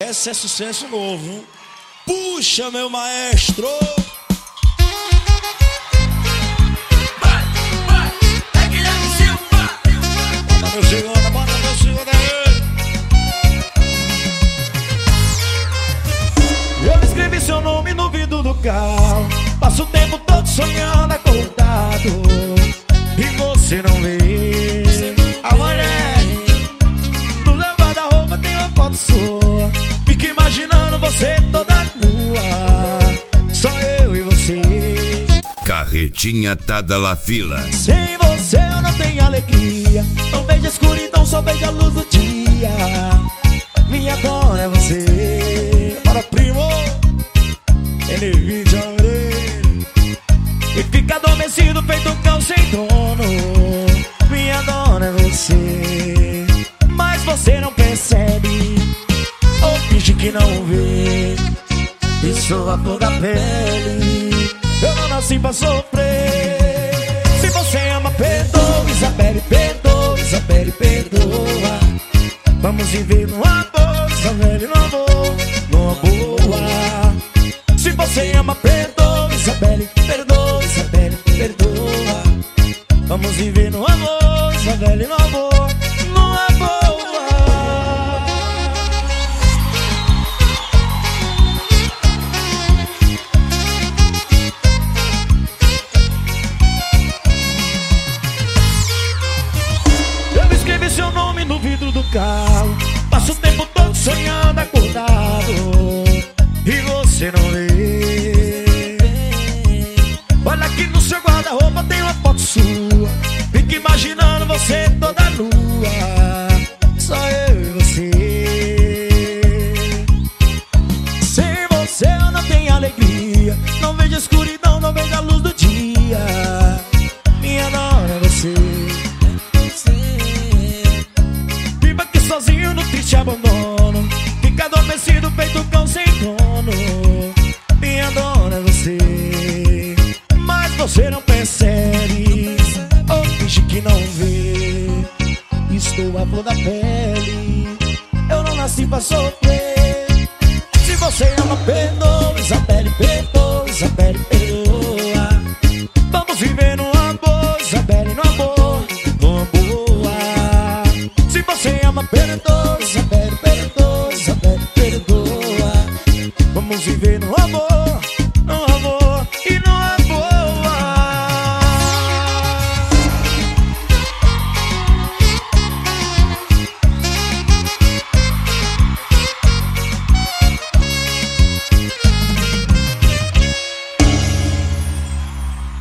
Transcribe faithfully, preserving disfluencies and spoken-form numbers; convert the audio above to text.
Esse é sucesso novo, hein? Puxa, meu maestro! Vai, vai, é Guilherme Silva. Bota meu segunda, bota meu segunda aí! Eu escrevi seu nome no vidro do carro. Passo o tempo todo sonhando acordado e você não vê. A mulher no guarda-roupa tem uma foto sua. Fico imaginando você toda nua. Só eu e você. Carretinha Tada La Fila. Sem você eu não tenho alegria. Não vejo a escuridão, só vejo a luz do dia. Minha dona é você. Para primo! Ele vídeo e fica adormecido feito um cão sem dono. Minha dona é você. Mas você não percebe ou finge que não vê. Isso a flor da pele. Eu não nasci pra sofrer. Se você ama, perdoa, Isabelle, perdoa, Isabelle, perdoa. Vamos viver numa boa, Isabelle, numa boa, numa boa. Se você ama, perdoa, Isabelle, perdoa, Isabelle, perdoa. Vamos viver no amor, Isabelle, no amor, numa boa. Eu escrevi seu nome no vidro do carro. Passo o tempo todo sonhando acordado e você não vê. Olha aqui no seu guarda-roupa tem uma foto sua. Fico imaginando você toda nua. Só eu e você. Sem você eu não tenho alegria. Não vejo a escuridão, não vejo a luz do dia. Minha dona é você. Viva aqui sozinho no triste abandono. Fica adormecido feito cão sem dono. Minha dona é você. Mas você não percebe ou finge que não vê. Estou a flor da pele. Eu não nasci pra sofrer. Se você ama, perdoa,